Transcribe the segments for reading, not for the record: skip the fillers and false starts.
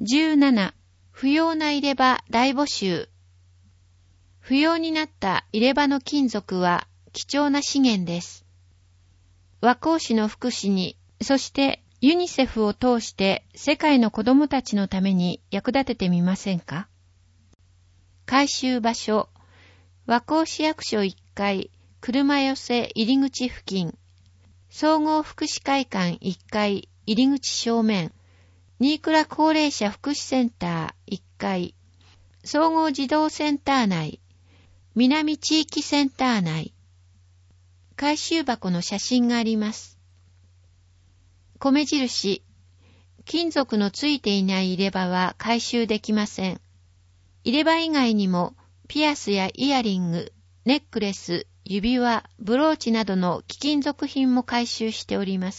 17、不要な入れ歯大募集。不要になった入れ歯の金属は貴重な資源です。和光市の福祉に、そしてユニセフを通して世界の子供たちのために役立ててみませんか？回収場所、和光市役所1階、車寄せ入り口付近、総合福祉会館1階入り口正面、新倉高齢者福祉センター1階、総合児童センター内、南地域センター内。回収箱の写真があります。米印、金属のついていない入れ歯は回収できません。入れ歯以外にも、ピアスやイヤリング、ネックレス、指輪、ブローチなどの貴金属品も回収しております。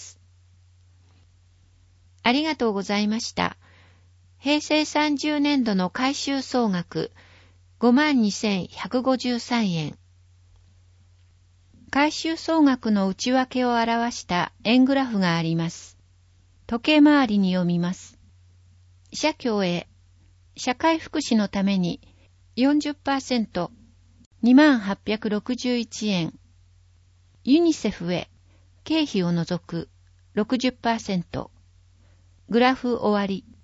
ありがとうございました。平成30年度の回収総額、52,153 円。回収総額の内訳を表した円グラフがあります。時計回りに読みます。社協へ、社会福祉のために 40%、2861 円。ユニセフへ、経費を除く 60%。グラフ終わり。